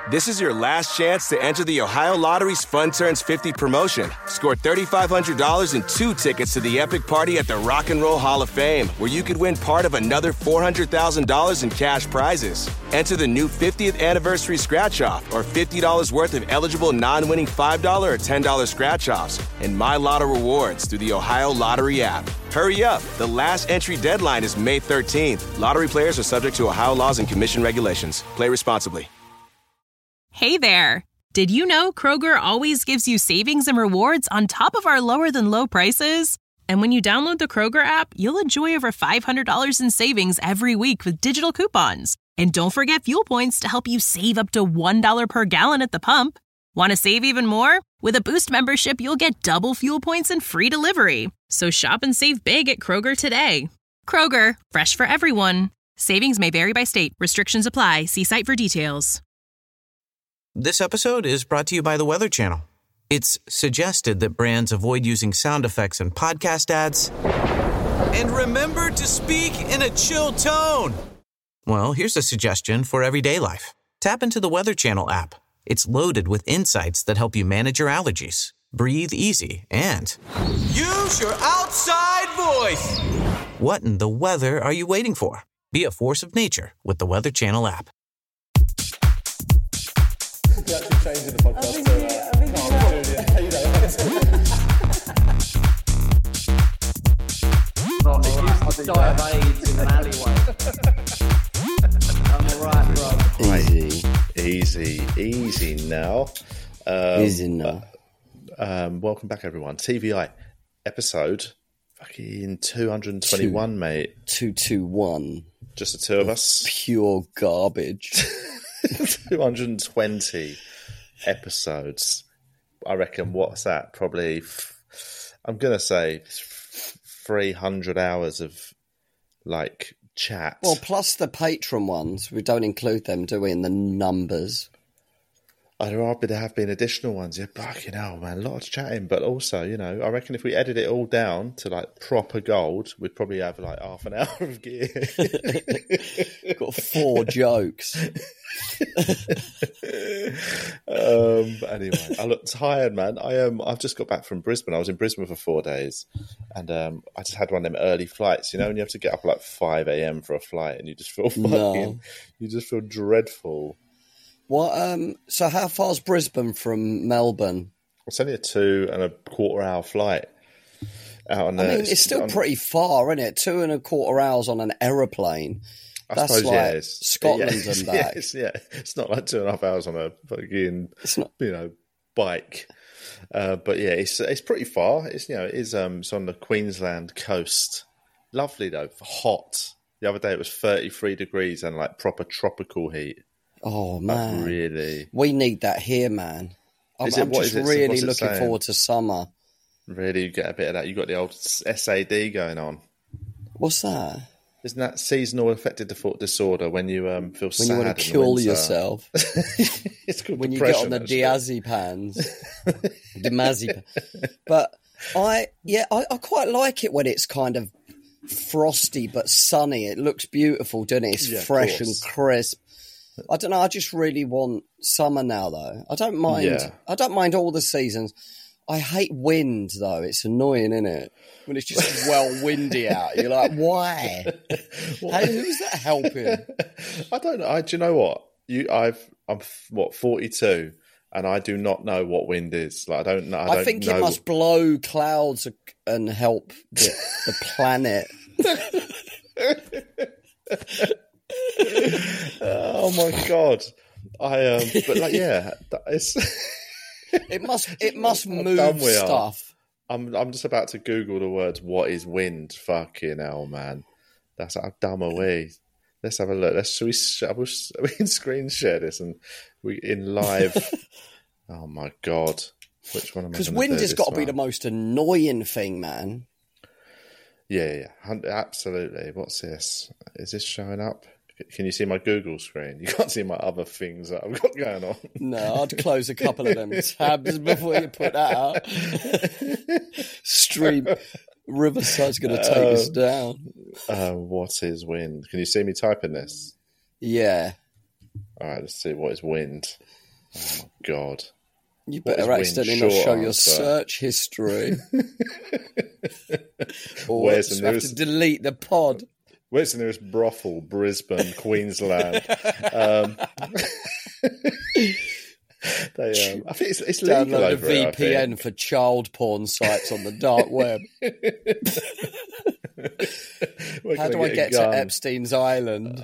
This is your last chance to enter the Ohio Lottery's Fun Turns 50 promotion. Score $3,500 and 2 tickets to the epic party at the Rock and Roll Hall of Fame, where you could win part of another $400,000 in cash prizes. Enter the new 50th anniversary scratch-off or $50 worth of eligible non-winning $5 or $10 scratch-offs and My Lotto rewards through the Ohio Lottery app. Hurry up. The last entry deadline is May 13th. Lottery players are subject to Ohio laws and commission regulations. Play responsibly. Hey there! Did you know Kroger always gives you savings and rewards on top of our lower-than-low prices? And when you download the Kroger app, you'll enjoy over $500 in savings every week with digital coupons. And don't forget fuel points to help you save up to $1 per gallon at the pump. Want to save even more? With a Boost membership, you'll get double fuel points and free delivery. So shop and save big at Kroger today. Kroger, fresh for everyone. Savings may vary by state. Restrictions apply. See site for details. This episode is brought to you by the Weather Channel. It's suggested that brands avoid using sound effects in podcast ads. And remember to speak in a chill tone. Well, here's a suggestion for everyday life. Tap into the Weather Channel app. It's loaded with insights that help you manage your allergies, breathe easy, and use your outside voice. What in the weather are you waiting for? Be a force of nature with the Weather Channel app. You're actually changing the podcast. I used to die of AIDS in an alleyway. I'm alright, bro. Easy now. Easy now. Welcome back, everyone. TVI episode fucking 221, mate. 221. Just the two of us. Pure garbage. 220 episodes. I reckon, what's that? Probably, I'm going to say 300 hours of, like, chat. Well, plus the Patreon ones. We don't include them, do we, in the numbers? There have been additional ones. Yeah, fucking hell, man. A lot of chatting. But also, you know, I reckon if we edit it all down to, like, proper gold, we'd probably have, like, half an hour of gear. Got 4 jokes. Anyway, I look tired, man. I've just got back from Brisbane. I was in Brisbane for 4 days, and I just had one of them early flights. You know, and you have to get up at like 5 a.m. for a flight, and you just feel you just feel dreadful. What? So how far's Brisbane from Melbourne? It's only a 2.25 hour flight. Out on it's still pretty far, isn't it? 2.25 hours on an aeroplane. I suppose, like Scotland and back. It's not like 2.5 hours on a fucking, bike. But yeah, it's pretty far. It's it's on the Queensland coast. Lovely though, hot. The other day it was 33 degrees and like proper tropical heat. Oh man, like, really? We need that here, man. I'm just really looking forward to summer. Really, you get a bit of that. You got the old SAD going on. What's that? Isn't that seasonal affective disorder when you feel sad? When you want to kill yourself. It's called when depression, you get on the diazepams. But I quite like it when it's kind of frosty but sunny. It looks beautiful, doesn't it? It's fresh and crisp. I don't know. I just really want summer now, though. I don't mind. Yeah. I don't mind all the seasons. I hate wind, though. It's annoying, isn't it? When it's just well windy out. You're like, why? Who's that helping? I don't know. Do you know what? I'm 42, and I do not know what wind is. Like, I don't know. I think it must blow clouds and help the planet. Oh my god! But like, yeah, it's. It must move stuff. I'm just about to Google the words "what is wind." Fucking hell, man! That's how dumb are we? Let's have a look. We can screen share this and we in live. Oh my god! Which one am I? Because wind has got to be the most annoying thing, man. Yeah, absolutely. What's this? Is this showing up? Can you see my Google screen? You can't see my other things that I've got going on. No, I'd close a couple of them tabs before you put that out. Stream Riverside's going to take us down. What is wind? Can you see me typing this? Yeah. All right, let's see. What is wind? Oh, my God. You better accidentally not show your search history. Or Where's the have nearest... to delete the pod. Where's the nearest brothel? Brisbane, Queensland. I think it's legal Download over a VPN for child porn sites on the dark web. How do I get to Epstein's Island?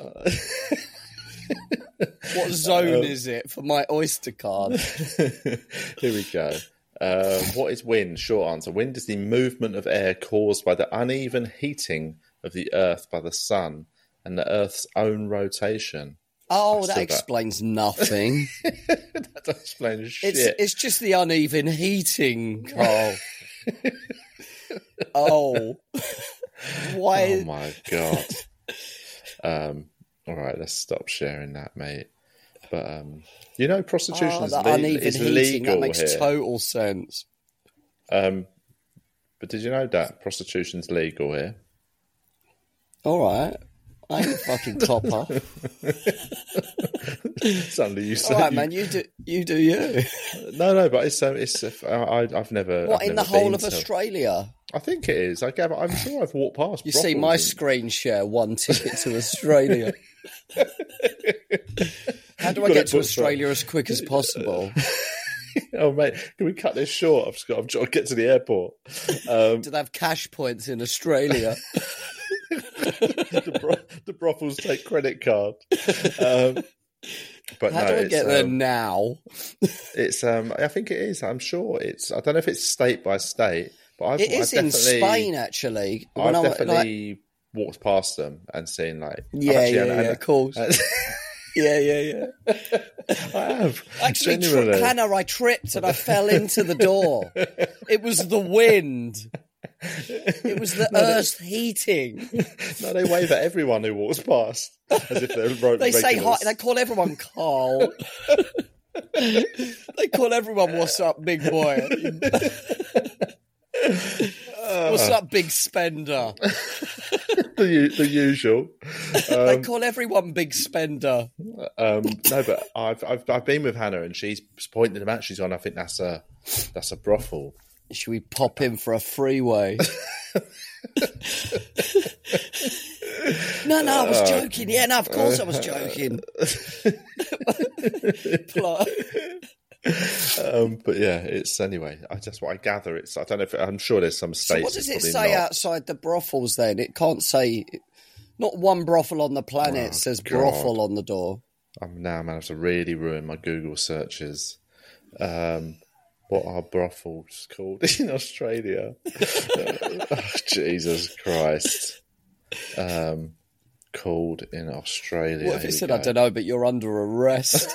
What zone is it for my Oyster card? Here we go. What is wind? Short answer. Wind is the movement of air caused by the uneven heating of the Earth by the sun and the Earth's own rotation. Oh, that explains nothing. That doesn't explain shit. It's just the uneven heating, Carl. Oh. Why? Oh, my God. All right, let's stop sharing that, mate. But, prostitution is legal. That makes here. Total sense. But did you know that prostitution's legal here? All right. I ain't a fucking topper. Suddenly you say, all right, man. You do you. No, but I've never. What, I've in never the whole been of to... Australia? I think it is. I'm sure I've walked past. You see, my screen share 1 ticket to Australia. How do I get to Australia as quick as possible? Oh, mate, can we cut this short? I've got to get to the airport. Do they have cash points in Australia? The brothels take credit card. But how do I get there now? It's I think it is. I'm sure it's. I don't know if it's state by state, but it is in Spain actually. I've definitely walked past them and seen like of course. Yeah. I have. Actually, Hannah, I tripped and I fell into the door. It was the wind. It was the Earth's heating. No, they wave at everyone who walks past as if they're They say hi. They call everyone Carl. They call everyone, "What's up, big boy? What's up, big spender?" the usual. They call everyone big spender. No, but I've been with Hannah and she's pointing them out. She's gone, I think that's a brothel. Should we pop in for a freeway? No, I was joking. Yeah, no, of course I was joking. But yeah, it's anyway. That's what I gather. It's. I don't know if I'm sure there's some states. So what does it say outside the brothels? Then it can't say. Not one brothel on the planet says brothel on the door. I'm now, man. I have to really ruin my Google searches. What are brothels called in Australia? Oh, Jesus Christ. Called in Australia. What if it said, I don't know, but you're under arrest?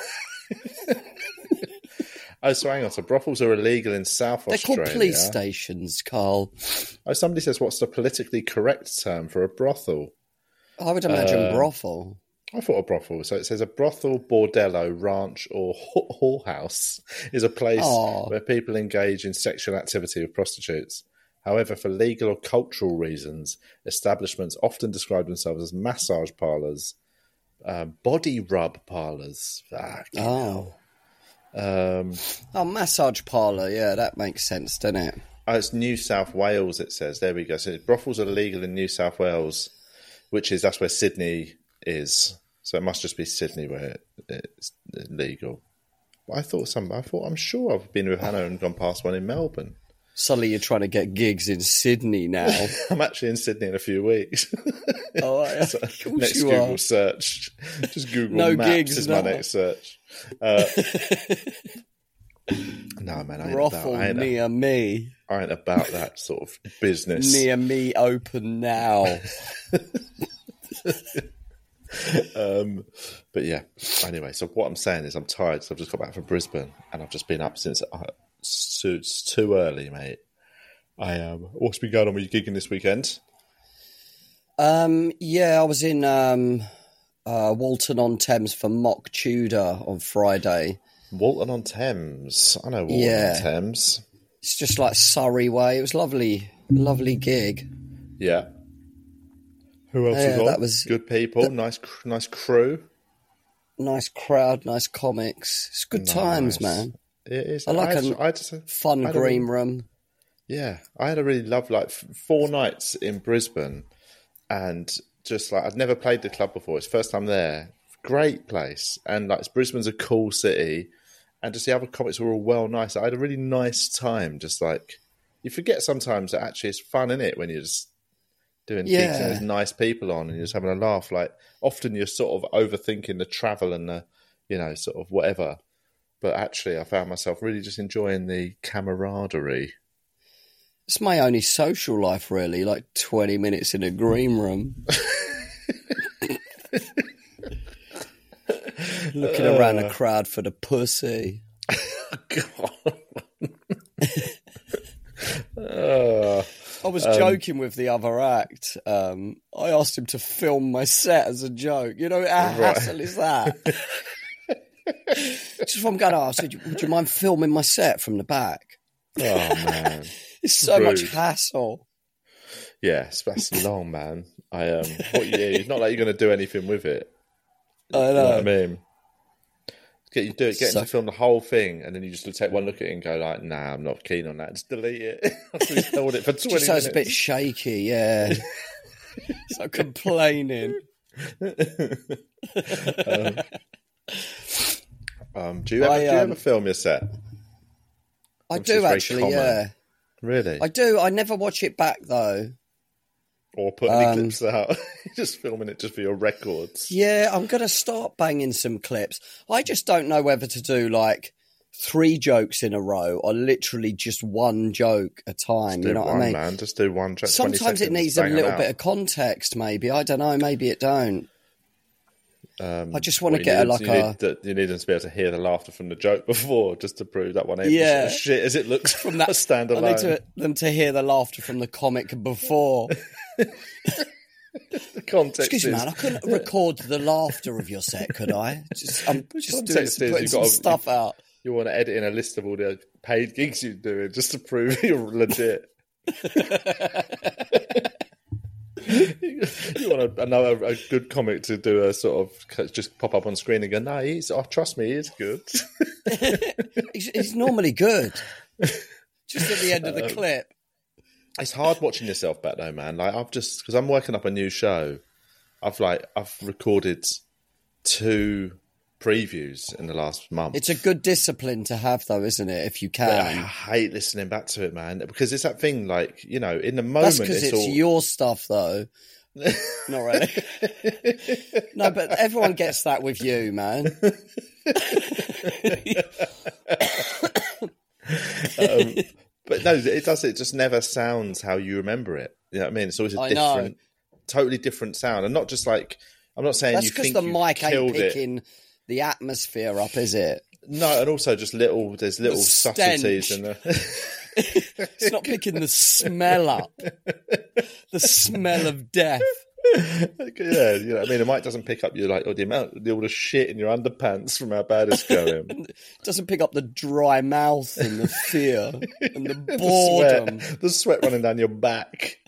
Oh, so hang on. So brothels are illegal in South Australia. They're called police stations, Carl. Oh, somebody says, what's the politically correct term for a brothel? I would imagine brothel. I thought a brothel. So it says a brothel, bordello, ranch, or whorehouse is a place where people engage in sexual activity with prostitutes. However, for legal or cultural reasons, establishments often describe themselves as massage parlours, body rub parlours. Massage parlour. Yeah, that makes sense, doesn't it? Oh, it's New South Wales, it says. There we go. So brothels are legal in New South Wales, that's where Sydney is. So it must just be Sydney where it's legal. But I'm sure I've been with Hannah and gone past one in Melbourne. Suddenly you're trying to get gigs in Sydney now. I'm actually in Sydney in a few weeks. Oh, yeah. So next Google search. Just Google no Maps gigs, is my next search. No, man, I ain't near me. I ain't about that sort of business. Near me, open now. But yeah, anyway, so what I'm saying is I'm tired, so I've just got back from Brisbane and I've just been up since it's too early, mate. What's been going on with you gigging this weekend? I was in Walton-on-Thames for Mock Tudor on Friday. Walton-on-Thames? I know Walton-on-Thames. It's just like Surrey way. It was lovely gig. Yeah. Who else was on? That was good people. Nice crew. nice crowd, nice comics. It's good times, man. It is. I like a fun green room. Yeah, I had a really lovely 4 nights in Brisbane, and just like I'd never played the club before. It's first time there. Great place, and like Brisbane's a cool city, and just the other comics were all well nice. I had a really nice time. Just like you forget sometimes that actually it's fun, isn't it, when you're just doing gigs and there's nice people on and you're just having a laugh. Like often you're sort of overthinking the travel and the, sort of whatever. But actually I found myself really just enjoying the camaraderie. It's my only social life, really, like 20 minutes in a green room. Looking around the crowd for the pussy. I was joking with the other act. I asked him to film my set as a joke. How hassle is that? Just from going, I said, would you mind filming my set from the back? Oh, man. It's so much hassle. Yeah, that's long, man. It's not like you're going to do anything with it. I know. You know what I mean? Get him to film the whole thing, and then you just take one look at it and go like, "Nah, I'm not keen on that." Just delete it. I've held it for 20 minutes. So it's a bit shaky, yeah. So complaining. Do you ever film your set? I do actually, yeah. Really? I do. I never watch it back though. Or put any clips out. Just filming it just for your records. Yeah, I'm going to start banging some clips. I just don't know whether to do like 3 jokes in a row or literally just one joke a time. You know what I mean? Man. Just do one joke. Sometimes it needs a little bit of context, maybe. I don't know. Maybe it don't. I just want to get you need them to be able to hear the laughter from the joke before, just to prove that one ain't as shit as it looks from that standalone. I need them to hear the laughter from the comic before. The context. Excuse me, man. I couldn't record the laughter of your set, could I? I'm just putting some stuff out. You want to edit in a list of all the paid gigs you're doing just to prove you're legit. You want a good comic to do a sort of just pop up on screen and go, no, trust me, he's good. he's normally good. Just at the end of the clip. It's hard watching yourself back though, man. Like because I'm working up a new show. I've recorded 2 previews in the last month. It's a good discipline to have though, isn't it? If you can. But I hate listening back to it, man, because it's that thing like, in the moment. That's because it's your stuff though. Not really. No, but everyone gets that with you, man. But no, it does. It just never sounds how you remember it. You know what I mean? It's always a totally different sound, and not just like I'm not saying that's because the mic ain't picking the atmosphere up, is it? No, and also just there's little subtleties in the. It's not picking the smell up, the smell of death. Yeah, you know what I mean? The mic doesn't pick up all the shit in your underpants from how bad it's going. It doesn't pick up the dry mouth and the fear and the boredom. The sweat running down your back.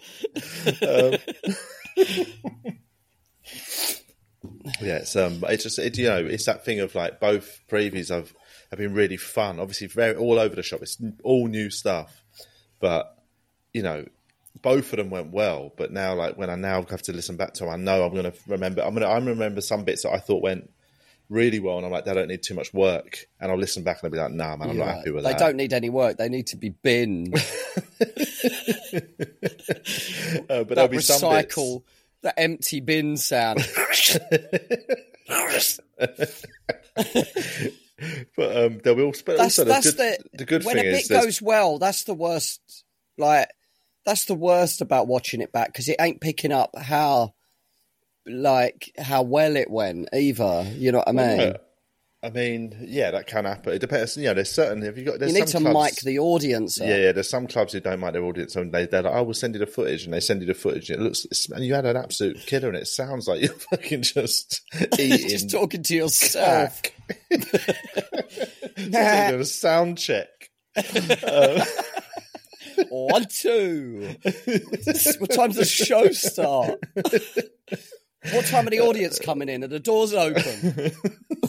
Yeah, it's it's that thing of like both previews have been really fun. Obviously, very all over the shop. It's all new stuff, but both of them went well. But now, like when I now have to listen back to them, I know I'm going to remember. I'm remember some bits that I thought went really well, and I'm like, they don't need too much work. And I'll listen back and I'll be like, nah, man, I'm not happy with that. They don't need any work. They need to be binned. But there'll be some bits. That empty bin sound. But there'll be also the good thing is when a bit goes well, that's the worst. Like that's the worst about watching it back because it ain't picking up how well it went either. You know what I mean? Yeah. I mean, yeah, that can happen. It depends. There's certain. You need to mic the audience up. Yeah. There's some clubs who don't mic their audience, and they're like, "I will send you the footage," and they send you the footage. And it looks, and you had an absolute killer, and it sounds like you're fucking just eating, just talking to yourself. Doing a sound check. 1, 2. What time's the show start? What time are the audience coming in? Are the doors open?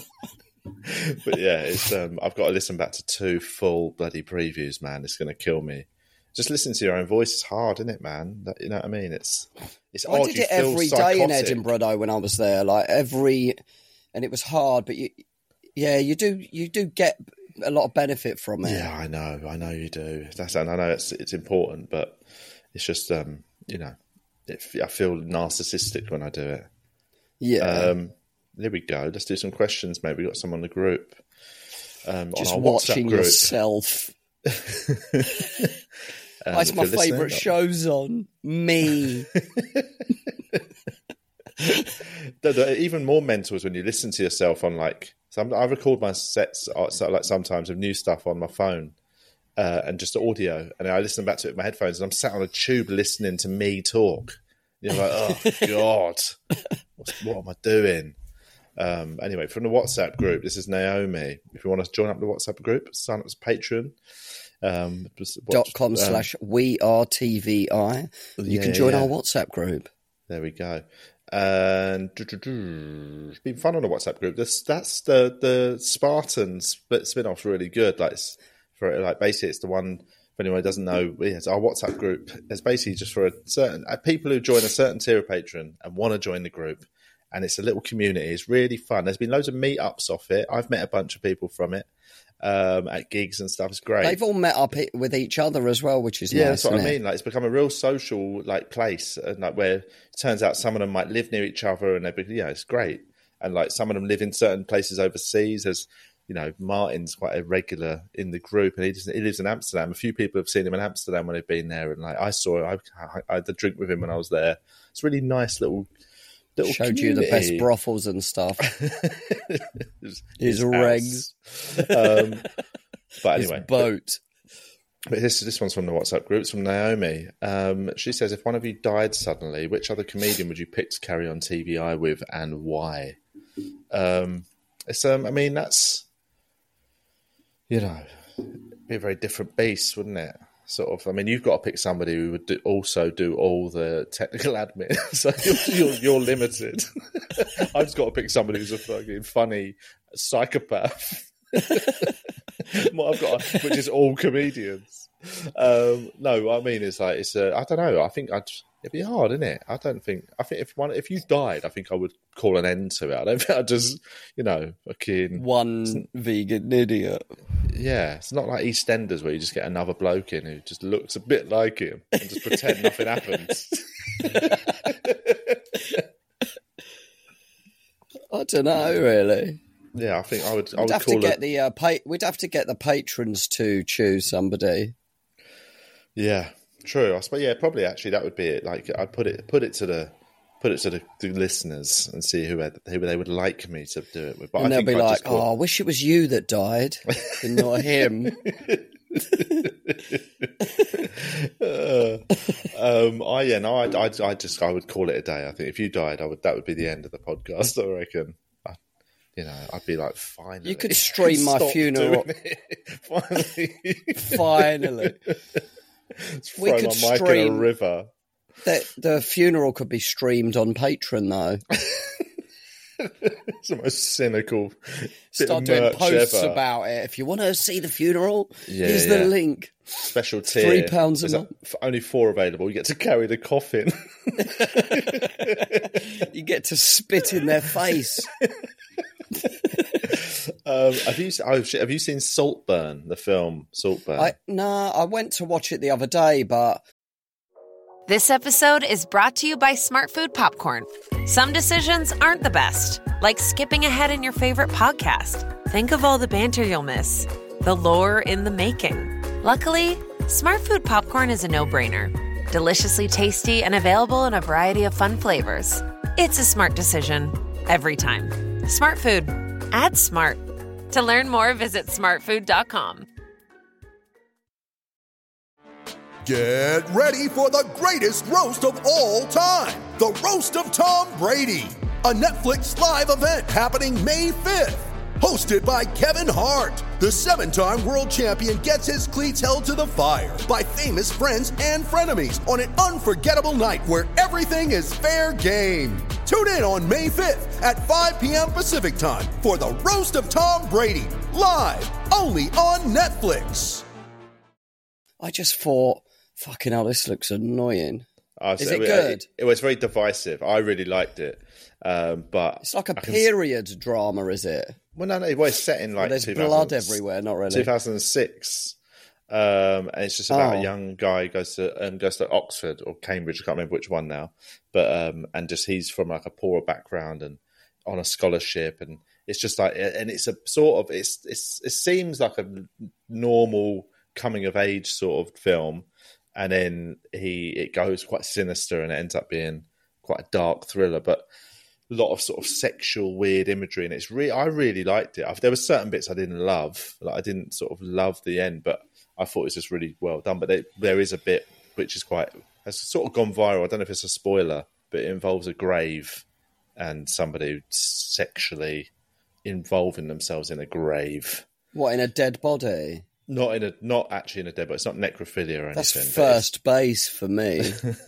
But yeah, it's I've got to listen back to 2 full bloody previews, man. It's going to kill me. Just listening to your own voice is hard, isn't it, man? You know what I mean? It's I odd. did it every day in Edinburgh though when I was there, and it was hard. But you do get a lot of benefit from it. Yeah, I know you do. I know it's important, but it's just I feel narcissistic when I do it. Yeah. There we go. Let's do some questions. Maybe we got some on the group. Just on our watching WhatsApp group. Yourself. That's my favourite shows on. Me. Even more mental is when you listen to yourself on I record my sets sometimes of new stuff on my phone and just audio, and I listen back to it with my headphones, and I'm sat on a tube listening to me talk. You're like, oh God, what am I doing? Anyway, from the WhatsApp group, this is Naomi. If you want to join up the WhatsApp group, sign up as Patreon. .com/WeAreTVI. You can join our WhatsApp group. There we go. And it's been fun on the WhatsApp group. That's the Spartans spin-off's really good. Basically it's the one, if anyone doesn't know, it's our WhatsApp group. It's basically just for a certain people who join a certain tier of patron and want to join the group. And it's a little community. It's really fun. There's been loads of meetups off it. I've met a bunch of people from it at gigs and stuff. It's great. They've all met up with each other as well, which is nice. Yeah, that's what I mean. It's become a real social place, and where it turns out some of them might live near each other, and it's great. And some of them live in certain places overseas. There's, Martin's quite a regular in the group, and he lives in Amsterdam. A few people have seen him in Amsterdam when they've been there, and I saw him. I had a drink with him when I was there. It's a really nice little showed community. You the best brothels and stuff. His regs. But anyway. His boat. But this one's from the WhatsApp group. It's from Naomi. She says, if one of you died suddenly, which other comedian would you pick to carry on TVI with, and why? That's be a very different beast, wouldn't it? Sort of. You've got to pick somebody who would also do all the technical admin, so you're limited. I've just got to pick somebody who's a fucking funny psychopath. Which is all comedians. I don't know. I think it'd be hard, isn't it? I think if you died, I think I would call an end to it. I don't think I'd just, one vegan idiot. Yeah, it's not like EastEnders where you just get another bloke in who just looks a bit like him and just pretend nothing happens. I don't know, really. Yeah, I think I would. We'd have to get the patrons to choose somebody. Yeah, true. I suppose. Yeah, probably. Actually, that would be it. I'd put it to the listeners and see who they would like me to do it with. But and they'll be like, I wish it was you that died and not him. I would call it a day. I think if you died, that would be the end of the podcast, I reckon. I'd be like, finally. You could stream my funeral. Finally. We could stream in a river. The funeral could be streamed on Patreon, though. It's the most cynical. Start doing posts about it. If you want to see the funeral, here's the link. Special tier. £3 a month. Only 4 available. You get to carry the coffin. You get to spit in their face. Have you seen Saltburn, the film Saltburn? I went to watch it the other day, but... This episode is brought to you by Smart Food Popcorn. Some decisions aren't the best, like skipping ahead in your favorite podcast. Think of all the banter you'll miss, the lore in the making. Luckily, Smart Food Popcorn is a no-brainer. Deliciously tasty and available in a variety of fun flavors. It's a smart decision every time. Smart Food. Add smart. To learn more, visit smartfood.com. Get ready for the greatest roast of all time. The Roast of Tom Brady. A Netflix live event happening May 5th. Hosted by Kevin Hart. The 7-time world champion gets his cleats held to the fire by famous friends and frenemies on an unforgettable night where everything is fair game. Tune in on May 5th at 5 p.m. Pacific Time for the Roast of Tom Brady, live only on Netflix. I just thought, fucking hell, this looks annoying. Is it good? It was very divisive. I really liked it. But it's like a period drama, is it? Well, no, it was set in like there's blood everywhere, not really. 2006. And it's just about a young guy goes to Oxford or Cambridge. I can't remember which one now. But and just he's from like a poorer background and on a scholarship, and it's just like, and it's a sort of it seems like a normal coming of age sort of film, and then it goes quite sinister and it ends up being quite a dark thriller, but a lot of sort of sexual weird imagery, and I really liked it. There were certain bits I didn't love, like I didn't sort of love the end, but I thought it was just really well done. But there is a bit which has sort of gone viral. I don't know if it's a spoiler, but it involves a grave and somebody sexually involving themselves in a grave. What, in a dead body? Not actually in a dead body. It's not necrophilia or anything. That's first base for me.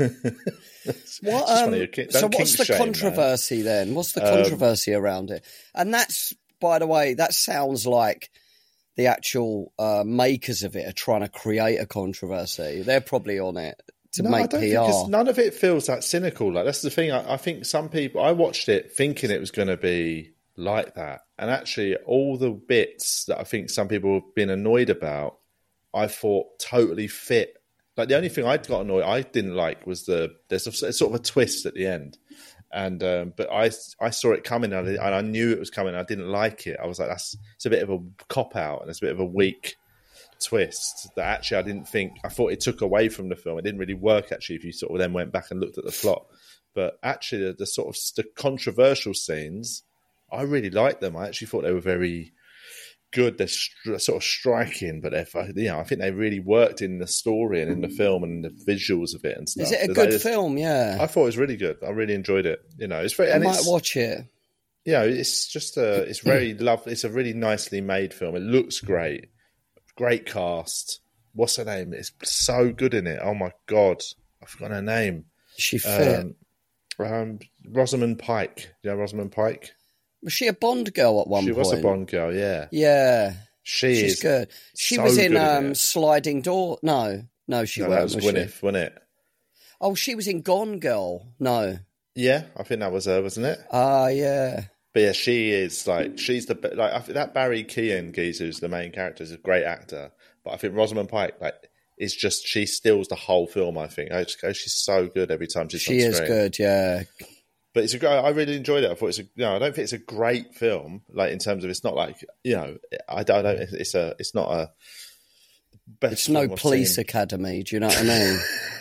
What? So what's the controversy then? What's the controversy around it? And that's, by the way, that sounds like the actual makers of it are trying to create a controversy. They're probably on it to make PR. Because none of it feels that cynical. Like, that's the thing. I think some people, I watched it thinking it was going to be like that, and actually all the bits that I think some people have been annoyed about, I thought totally fit. Like, the only thing I didn't like was there's a sort of a twist at the end, and but I saw it coming and I knew it was coming. I didn't like it. I was like, it's a bit of a cop out and it's a bit of a weak twist that actually I thought it took away from the film. It didn't really work actually if you sort of then went back and looked at the plot. But actually the sort of the controversial scenes, I really liked them. I actually thought they were very good. They're sort of striking, but I think they really worked in the story and in the film and the visuals of it and stuff. Is it a good film? Yeah, I thought it was really good. I really enjoyed it. It's very. I might watch it. It's just it's very lovely. It's a really nicely made film. It looks great. Great cast. What's her name? It's so good in it. Oh my god, I forgot her name. Is she fit? Rosamund Pike. You know Rosamund Pike? Was she a Bond girl at one point? She was a Bond girl, yeah. Yeah. She's good. She was in Sliding Door. No, she wasn't. That was Gwyneth, wasn't it? Oh, she was in Gone Girl. No. Yeah, I think that was her, wasn't it? Yeah. But yeah, she is she's I think that Barry Keoghan geezer, who's the main character, is a great actor. But I think Rosamund Pike, is just, she steals the whole film. I think she's so good every time she's on screen. She is good, yeah. But I really enjoyed it. I thought I don't think it's a great film, like in terms of it's not like I don't know. It's not a best. It's no Police Academy. Do you know what I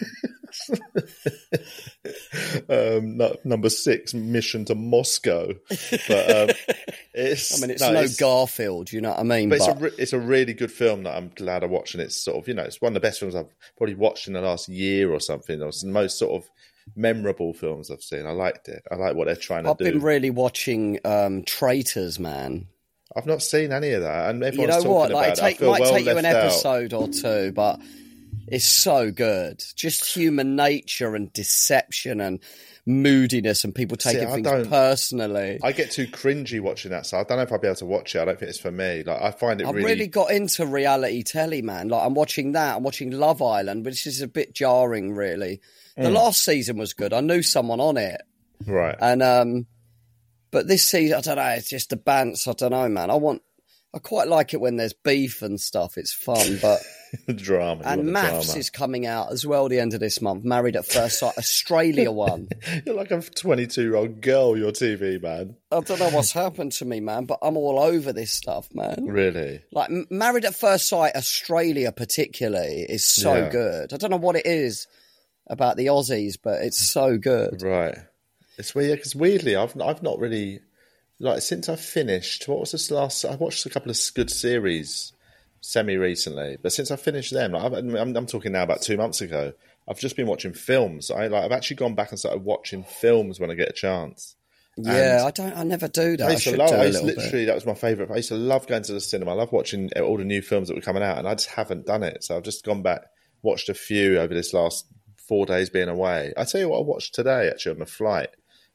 mean? Number 6, Mission to Moscow. But it's no Garfield. You know what I mean? But it's a really good film that I'm glad I watched, and it's sort of it's one of the best films I've probably watched in the last year or something. It's the most sort of memorable films I've seen. I liked it. I like what they're trying to do. I've been really watching Traitors, man. I've not seen any of that, and everyone's talking about it. It might take you an episode or two, but it's so good. Just human nature and deception and moodiness and people taking things personally. I get too cringy watching that, so I don't know if I'll be able to watch it. I don't think it's for me. I find it I've really got into reality telly, man. I'm watching that. I'm watching Love Island, which is a bit jarring, really. The last season was good. I knew someone on it. Right. And but this season, I don't know, it's just the bants. I don't know, man. I quite like it when there's beef and stuff. It's fun, but drama. And Maths is coming out as well the end of this month. Married at First Sight, Australia one. You're like a 22-year-old girl, your TV, man. I don't know what's happened to me, man, but I'm all over this stuff, man. Really? Like Married at First Sight, Australia particularly, is so good. I don't know what it is about the Aussies, but it's so good. Right. It's weird because weirdly, I've not really since I finished. What was this last? I watched a couple of good series semi-recently, but since I finished them, I'm talking now about 2 months ago. I've just been watching films. I've actually gone back and started watching films when I get a chance. Yeah, I never do that. That was my favourite. I used to love going to the cinema. I love watching all the new films that were coming out, and I just haven't done it. So I've just gone back, watched a few over this last 4 days being away. I tell you what, I watched today actually on the flight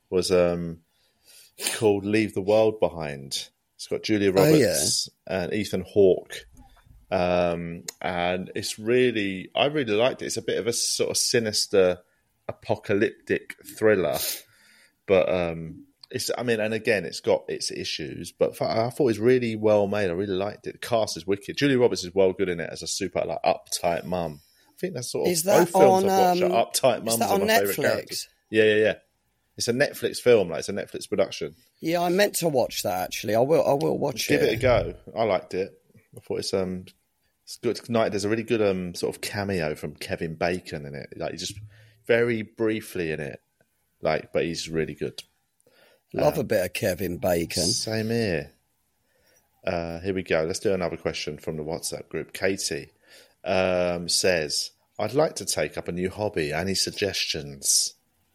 was called Leave the World Behind. It's got Julia Roberts and Ethan Hawke. And it's really, I really liked it. It's a bit of a sort of sinister, apocalyptic thriller. But it's, I mean, and again, it's got its issues, but I thought it was really well made. I really liked it. The cast is wicked. Julia Roberts is well good in it as a super like uptight mum. I think that's sort of both films I've watched are uptight mums. Is that on Netflix? Yeah. It's a Netflix film, like it's a Netflix production. Yeah, I meant to watch that actually. I will watch it. Give it a go. I liked it. I thought it's good tonight. There's a really good sort of cameo from Kevin Bacon in it. Like he's just very briefly in it. Like, but he's really good. Love a bit of Kevin Bacon. Same here. Here we go. Let's do another question from the WhatsApp group. Katie says, I'd like to take up a new hobby. Any suggestions?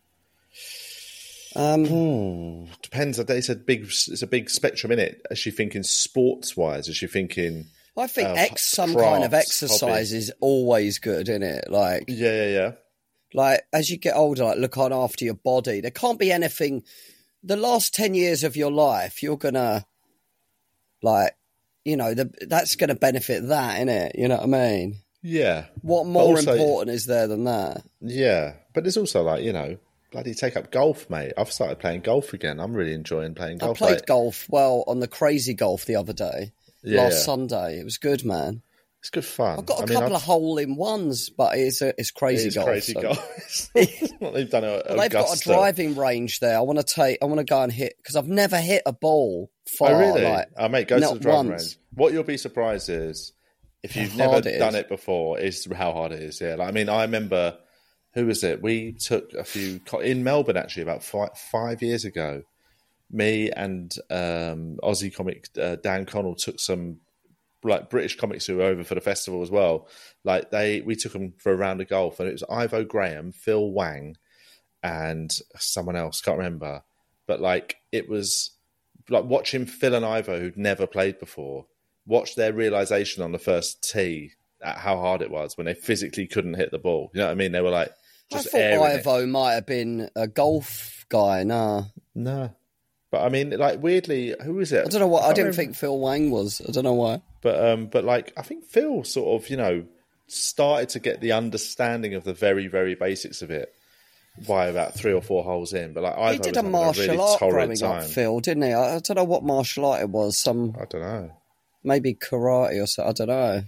Depends. It's a big spectrum in it. Is she thinking sports wise? Is she thinking? I think some kind of exercise is always good, isn't it? Like yeah. Like as you get older, like look on after your body. There can't be anything. The last 10 years of your life, you're gonna like, you know, that's gonna benefit that, innit? You know what I mean? Yeah. What more important is there than that? Yeah, but there's also like, you know, bloody take up golf, mate. I've started playing golf again. I'm really enjoying playing golf. I played golf on the Crazy Golf the other day. Last Sunday. It was good, man. It's good fun. I've got a couple of hole-in-ones, but it's crazy golf. Crazy golf. They've done it. They've got a driving range there. I want to go and hit because I've never hit a ball far. Oh, really? Like, mate, go to the driving range. What you'll be surprised is if you've never done it before, is how hard it is. Yeah, like, I mean, I remember who was it? We took a few in Melbourne actually about 5 years ago. Me and Aussie comic Dan Connell took some like British comics who were over for the festival as well. Like we took them for a round of golf, and it was Ivo Graham, Phil Wang, and someone else, can't remember. But like it was like watching Phil and Ivo, who'd never played before, watch their realization on the first tee at how hard it was when they physically couldn't hit the ball. You know what I mean? They were like just I thought Ivo might have been a golf guy. No. But I mean, like weirdly, who is it? I don't know what. I didn't think Phil Wang was. I don't know why. But like I think Phil sort of, you know, started to get the understanding of the very, very basics of it by about 3 or 4 holes in. But like he did a martial art growing up, Phil, didn't he? I don't know what martial art it was. I don't know. Maybe karate or something. I don't know.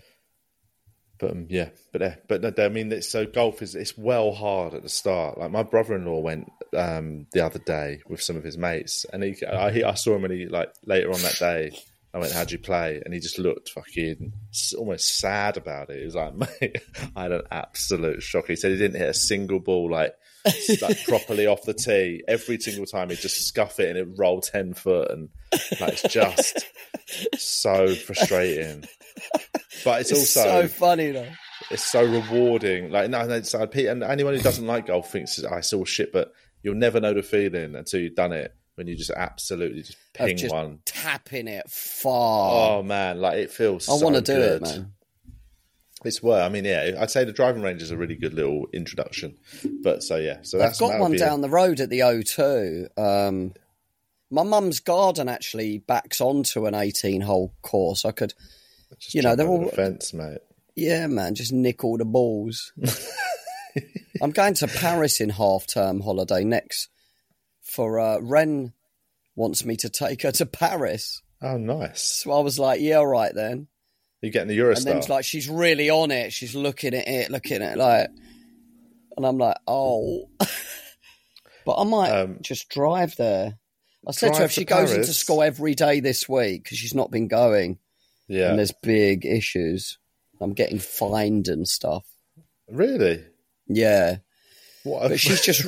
But I mean, so golf it's well hard at the start. Like my brother-in-law went the other day with some of his mates, and I saw him when he like later on that day. I went, "How'd you play?" And he just looked fucking almost sad about it. He was like, "Mate, I had an absolute shock." He said he didn't hit a single ball like properly off the tee. Every single time he'd just scuff it and it rolled 10 foot, and like it's just so frustrating. But it's also so funny though. It's so rewarding. Like and anyone who doesn't like golf thinks it's all shit, but you'll never know the feeling until you've done it. When you just absolutely just ping one, tapping it far. Oh man, like it feels. I want to do it, man. It's I mean, yeah, I'd say the driving range is a really good little introduction. But so that's. I've got one down the road at the O2. My mum's garden actually backs onto an 18-hole course. I could, just they're all the fence, mate. Yeah, man, just nick all the balls. I'm going to Paris in half-term holiday next. For Ren wants me to take her to Paris. Oh, nice. So I was like, yeah, all right then. You're getting the Eurostar. And then it's like, she's really on it. She's looking at it like, and I'm like, oh. But I might just drive there. I said to her, if she goes into school every day this week, because she's not been going, and there's big issues, I'm getting fined and stuff. Really? Yeah. What? But she's just...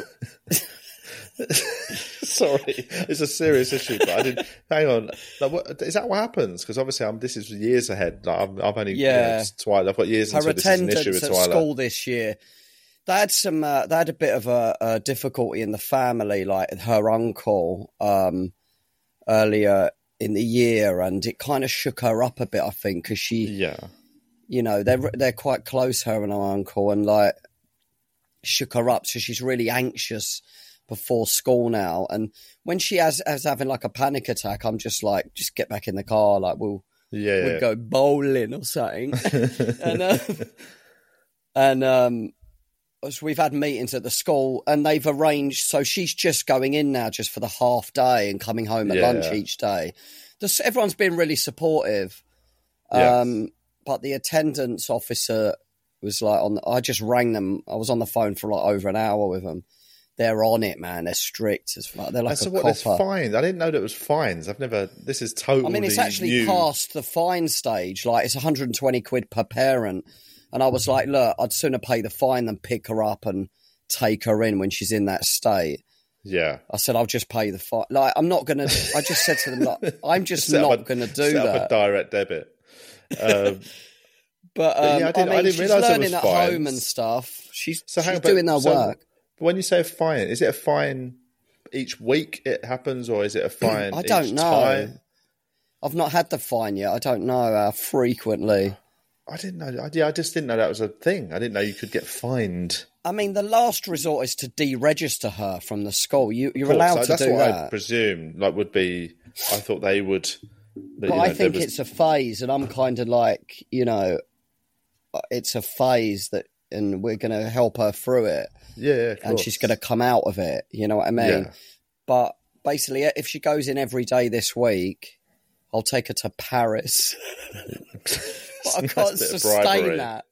Sorry, it's a serious issue, but I didn't. Hang on, is that what happens? Because obviously, this is years ahead. Like, I've only Twilight. I've got years until this is an issue with Twilight. Her attendance at school this year, they had a bit of a difficulty in the family, like her uncle earlier in the year, and it kind of shook her up a bit. I think because she, they're quite close, her and her uncle, and like shook her up, so she's really anxious before school now. And when she has having like a panic attack, I'm just like, just get back in the car. Like we'll go bowling or something. So we've had meetings at the school and they've arranged. So she's just going in now just for the half day and coming home at lunch each day. Everyone's been really supportive. But the attendance officer was like I just rang them. I was on the phone for like over an hour with them. They're on it, man. They're strict as fuck. They're like a copper. There's fines. I didn't know that it was fines. This is totally. I mean, it's actually new. past the fine stage. Like it's 120 quid per parent. And I was like, look, I'd sooner pay the fine than pick her up and take her in when she's in that state. Yeah. I said, I'll just pay the fine. Like, I'm not going to, I just said to them, like, I'm just not going to do set that. Up a direct debit. But I didn't she's realise learning it was at fines. home and stuff. She's doing her work. When you say a fine, is it a fine each week it happens, or is it a fine I don't know. time? I've not had the fine yet. I don't know how frequently. I didn't know. I just didn't know that was a thing. I didn't know you could get fined. I mean, the last resort is to deregister her from the school. You're allowed to do that. That's what I presume. Like, would be. I thought they would. But I think it's a phase, and I'm kind of like, it's a phase that, and we're going to help her through it. Yeah, and she's going to come out of it. You know what I mean? Yeah. But basically, if she goes in every day this week, I'll take her to Paris. But I can't sustain that.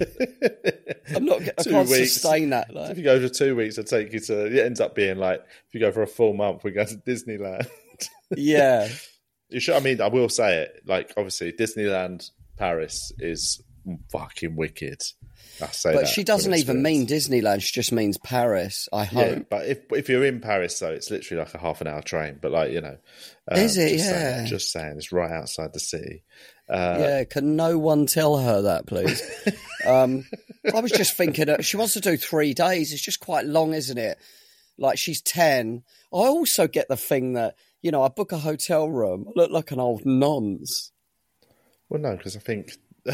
I can't sustain that. Like. If you go for 2 weeks, I'll take you to. It ends up being like if you go for a full month, we go to Disneyland. Yeah, you should. I mean, I will say it. Like, obviously, Disneyland Paris is fucking wicked. But she doesn't even mean Disneyland. She just means Paris. I hope. Yeah, but if you're in Paris, though, it's literally like a half an hour train. But like is it? Just saying, it's right outside the city. Can no one tell her that, please? I was just thinking that she wants to do 3 days. It's just quite long, isn't it? Like, she's 10. I also get the thing that, I book a hotel room. I look like an old nonce. Well, no, because I think,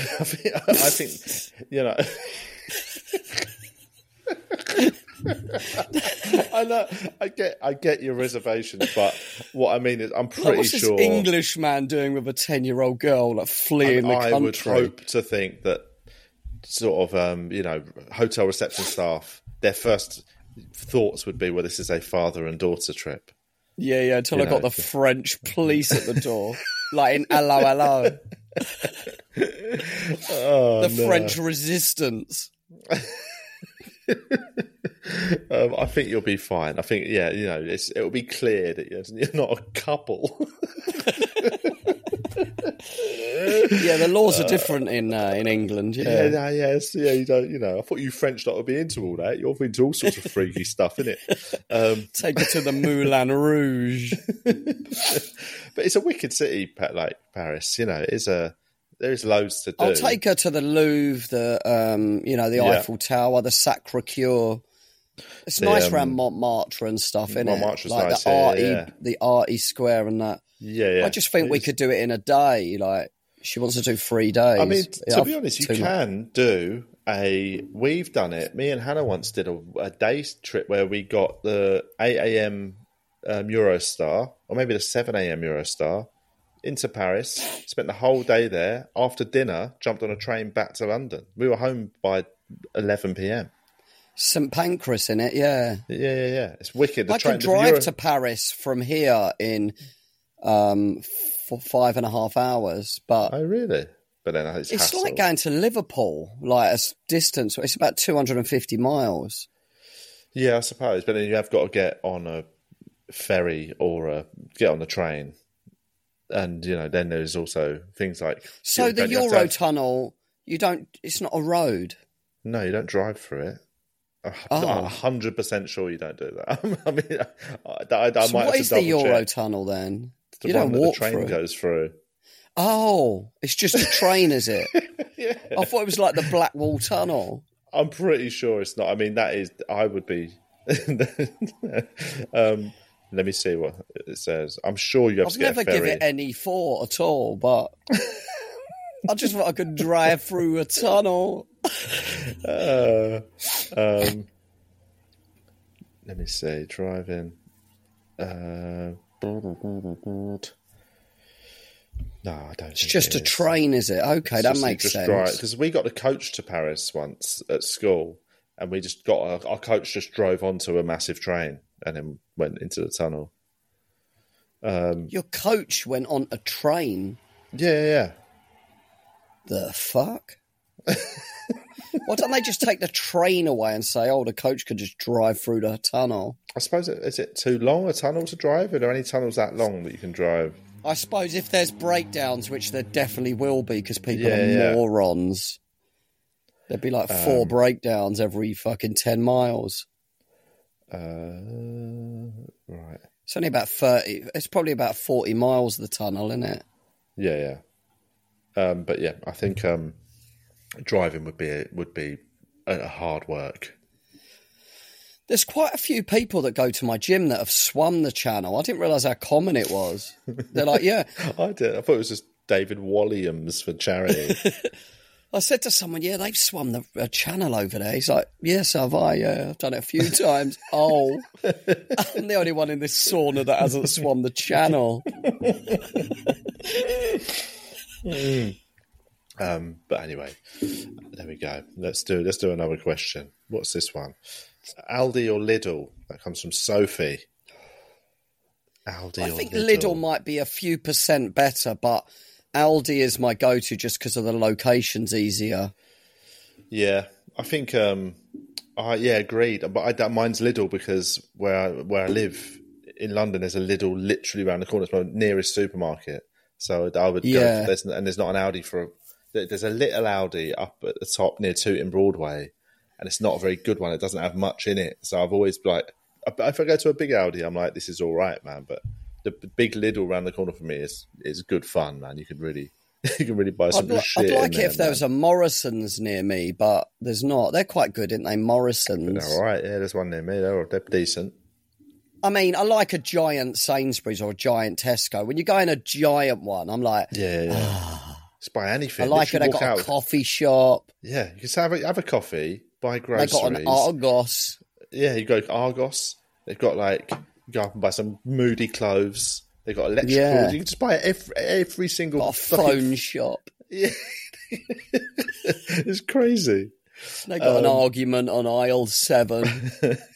I know, I get your reservations, but what I mean is, I'm pretty sure. What's this English man doing with a 10-year-old girl, like fleeing the country? I would hope to think that sort of, hotel reception staff, their first thoughts would be, well, this is a father and daughter trip. Yeah, until I got the French police at the door, like in Hello, Hello. French resistance. I think you'll be fine. I think, it'll be clear that you're not a couple. Yeah, the laws are different in England. Yeah, you don't. I thought you French lot would be into all that. You're into all sorts of freaky stuff, innit? Take it to the Moulin Rouge. But it's a wicked city, like Paris. There's loads to do. I'll take her to the Louvre, the Eiffel Tower, the Sacré-Cœur. It's nice around Montmartre and stuff, isn't it? Montmartre's like nice, the arty square and that. Yeah. I just think we could do it in a day. Like, she wants to do 3 days. I mean, to be honest, you can do we've done it. Me and Hannah once did a day trip where we got the 8 a.m. Eurostar, or maybe the 7 a.m. Eurostar, into Paris, spent the whole day there. After dinner, jumped on a train back to London. We were home by 11 p.m. St Pancras in it, yeah. Yeah. It's wicked. I can drive to Paris from here in for 5.5 hours. But oh, really? But then it's like going to Liverpool, like a distance. It's about 250 miles. Yeah, I suppose. But then you have got to get on a ferry or get on the train. And, then there's also things like... So the Eurotunnel, it's not a road? No, you don't drive through it. I'm 100% sure you don't do that. I mean, I so might what have is to the double check. Eurotunnel then? You don't walk through. The train goes through. Oh, it's just a train, is it? Yeah. I thought it was like the Blackwall Tunnel. I'm pretty sure it's not. I mean, I would be... let me see what it says. I'm sure you have to get a ferry. I've never given it any thought at all, but I just thought I could drive through a tunnel. Let me see. Driving. No, I don't. It's just a train, is it? Okay, that makes sense. Because we got the coach to Paris once at school, and we just got our coach just drove onto a massive train and then went into the tunnel. Your coach went on a train? Yeah. The fuck? Why don't they just take the train away and say, the coach could just drive through the tunnel? I suppose, is it too long a tunnel to drive? Are there any tunnels that long that you can drive? I suppose if there's breakdowns, which there definitely will be because people are morons, there'd be like 4 breakdowns every fucking 10 miles. Right. It's only about 30. It's probably about 40 miles, the tunnel, isn't it? Yeah. But yeah, I think driving would be a hard work. There's quite a few people that go to my gym that have swum the channel. I didn't realise how common it was. They're like, yeah. I did. I thought it was just David Walliams for charity. I said to someone, yeah, they've swum the channel over there. He's like, yes, have I? Yeah, I've done it a few times. Oh, I'm the only one in this sauna that hasn't swum the channel. But anyway, there we go. Let's do another question. What's this one? Aldi or Lidl? That comes from Sophie. Aldi I think Lidl might be a few % better, but Aldi is my go-to just because of the location's easier. Yeah, I think. Agreed. But mine's Lidl because where I live in London, there's a Lidl literally around the corner. It's my nearest supermarket, so I would go. And there's not an Aldi there's a little Aldi up at the top near Tooting Broadway, and it's not a very good one. It doesn't have much in it. So I've always if I go to a big Aldi, I'm like, this is all right, man. But the big Lidl around the corner for me is good fun, man. You can really buy some shit. I'd like it if there was a Morrison's near me, but there's not. They're quite good, aren't they? Morrison's. They're all right. Yeah, there's one near me. They're decent. I mean, I like a giant Sainsbury's or a giant Tesco. When you go in a giant one, I'm like, Just buy anything. I like it. They got a coffee shop. Yeah, you can have a coffee, buy groceries. They got an Argos. Yeah, you go to Argos. They've got go up and buy some Moody clothes. They've got electricals. You can just buy every single. Got a phone shop. Yeah, it's crazy. They got an argument on aisle 7.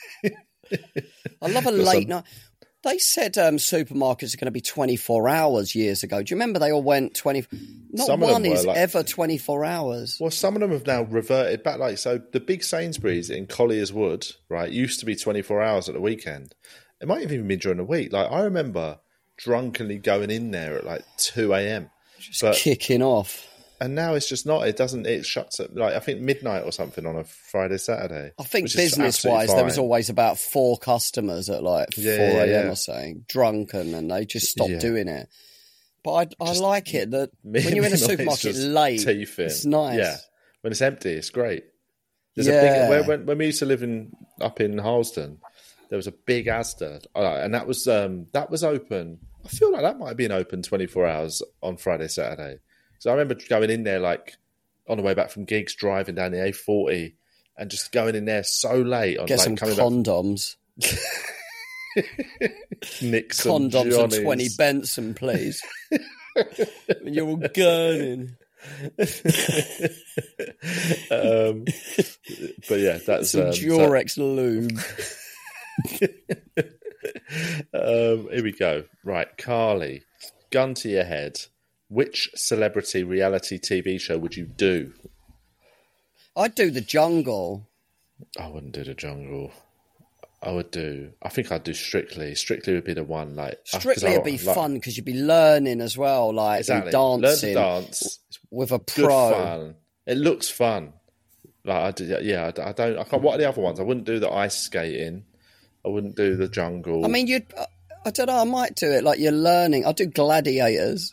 I love a late night. They said supermarkets are going to be 24 hours years ago. Do you remember they all went 20? Not one is ever 24 hours. Well, some of them have now reverted back. So the big Sainsbury's in Collier's Wood, right, used to be 24 hours at the weekend. It might have even been during the week. I remember drunkenly going in there at 2 a.m. Just kicking off. And now it's just not. It shuts at I think midnight or something on a Friday, Saturday. I think business-wise, there was always about 4 customers at 4 a.m. or something, drunken, and they just stopped doing it. But I like it that when you're in a supermarket late, it's nice. Yeah, when it's empty, it's great. There's a big, when we used to live up in Harlesden, there was a big Asda, and that was open. I feel like that might have been open 24 hours on Friday, Saturday. So I remember going in there on the way back from gigs, driving down the A40 and just going in there so late. Get some condoms. Nick some condoms Johnnies. And 20 Benson, please. When you're all gurning. But yeah, that's some Durex lube. Here we go. Right, Carly, gun to your head. Which celebrity reality TV show would you do? I'd do The Jungle. I wouldn't do The Jungle. I think I'd do Strictly. Strictly would be the one. Strictly would be fun because you'd be learning as well, exactly. Dancing. Learn to dance with a pro. Good fun. It looks fun. I don't. What are the other ones? I wouldn't do the ice skating. I wouldn't do The Jungle. I mean, I don't know. I might do it. You're learning. I'd do Gladiators.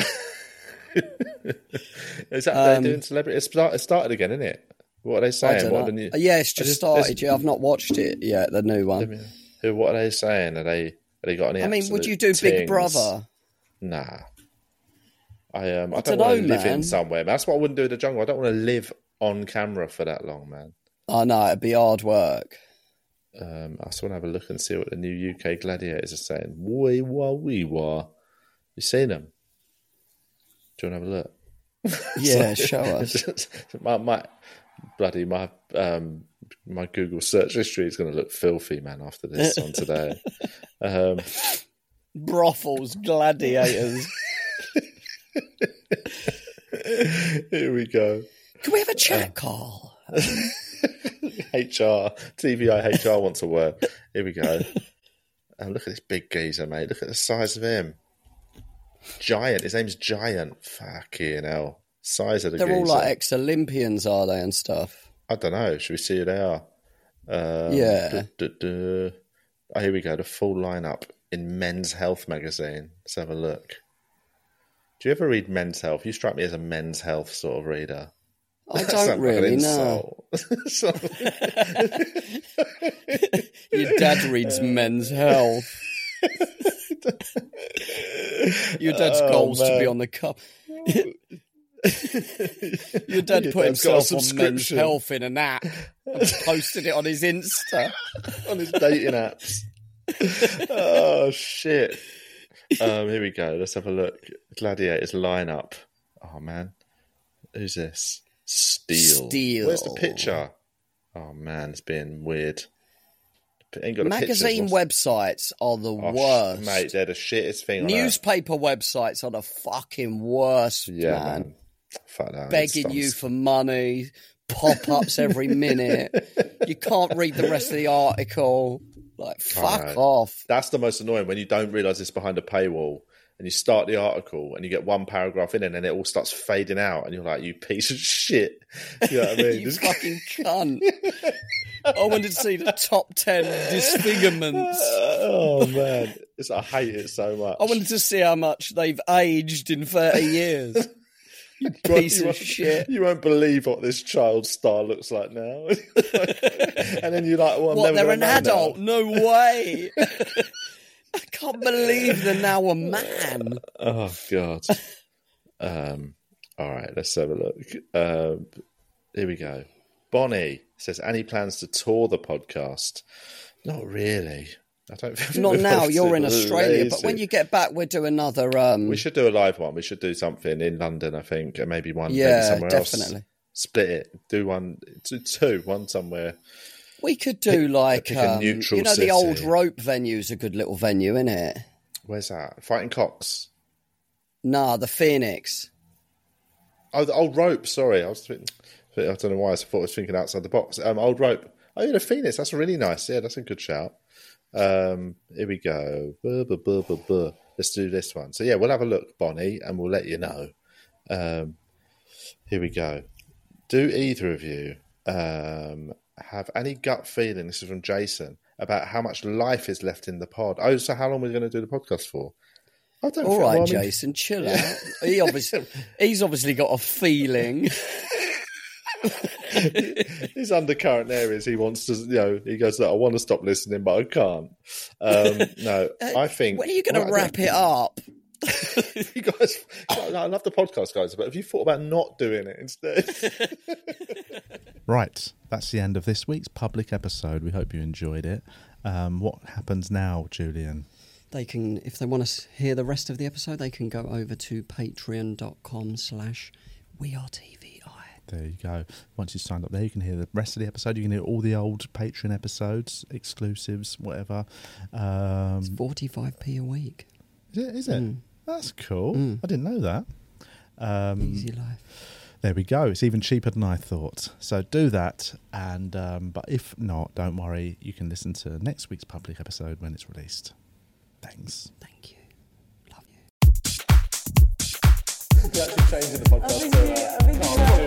Is that they're doing celebrity? It started again, isn't it? What are they saying? It's just started. I've not watched it yet. The new one. What are they saying? Are they got any? I mean, would you do Big Brother? Nah. I don't want to live in somewhere. That's what I wouldn't do in The Jungle. I don't want to live on camera for that long, man. I know it'd be hard work. I just want to have a look and see what the new UK gladiators are saying. Wee wah wee wah. You seen them? Do you want to have a look? Yeah, show us. my Google search history is going to look filthy, man, after this on today. Brothels, gladiators. Here we go. Can we have a chat, Carl? TVI HR wants a word. Here we go. Look at this big geezer, mate. Look at the size of him. Giant. His name's Giant. Fucking hell. Size of the They're geezer. all like ex-Olympians, are they, and stuff? I don't know. Should we see who they are? Yeah. Oh, here we go. The full lineup in Men's Health magazine. Let's have a look. Do you ever read Men's Health? You strike me as a Men's Health sort of reader. I don't really, no. Your dad reads Men's Health. Your dad's goal's to be on the cup. Your dad put himself on Men's Health in an app and posted it on his Insta. On his dating apps. Oh, shit. Here we go. Let's have a look. Gladiators lineup. Oh, man. Who's this? Steel. Where's the picture? Oh, man. It's being weird. Ain't got Magazine websites are the worst. Mate, they're the shittest thing on Newspaper websites are the fucking worst, man. Fuck that. Begging you for money, pop-ups every minute. You can't read the rest of the article. Like, fuck off. That's the most annoying, when you don't realise it's behind a paywall and you start the article and you get one paragraph in and then it all starts fading out and you're like, you piece of shit. You know what I mean? You fucking cunt. I wanted to see the top 10 disfigurements. Oh, man. I hate it so much. I wanted to see how much they've aged in 30 years. You piece of shit. You won't believe what this child's star looks like now. And then you're like, well, I'm what, never they're an adult? Now. No way. I can't believe they're now a man. Oh, God. All right, let's have a look. Here we go. Bonnie says, any plans to tour the podcast? Not really. I don't think Not now. You're in Australia, but when you get back, we'll do another. We should do a live one. We should do something in London, I think, and maybe one maybe somewhere definitely. else. Split it. Do one, two, one somewhere. We could do like a neutral city. The old Rope venue's a good little venue, isn't it? Where's that? Fighting Cocks? Nah, the Phoenix. Oh, the Old Rope. Sorry, I don't know why I thought I was thinking outside the box. Old Rope. Oh, yeah, the Phoenix. That's really nice. Yeah, that's a good shout. Here we go. Let's do this one. So yeah, we'll have a look, Bonnie, and we'll let you know. Here we go. Do either of you have any gut feeling, this is from Jason, about how much life is left in the pod? Oh, so how long are we going to do the podcast for? I don't All right, Jason, chill out. He's obviously got a feeling. His undercurrent areas he wants to, he goes, I want to stop listening, but I can't. No, I think. When are you going to wrap it up? You guys, I love the podcast, guys, but have you thought about not doing it instead? Right, that's the end of this week's public episode. We hope you enjoyed it. What happens now, Julian? They can, if they want to hear the rest of the episode, they can go over to patreon.com/wearetvi. There you go. Once you signed up there, you can hear the rest of the episode. You can hear all the old Patreon episodes, exclusives, whatever. It's 45p a week. Is it? That's cool. I didn't know that. Easy life. There we go. It's even cheaper than I thought. So do that. And but if not, don't worry. You can listen to next week's public episode when it's released. Thanks. Thank you. Love you. We're actually changing the podcast.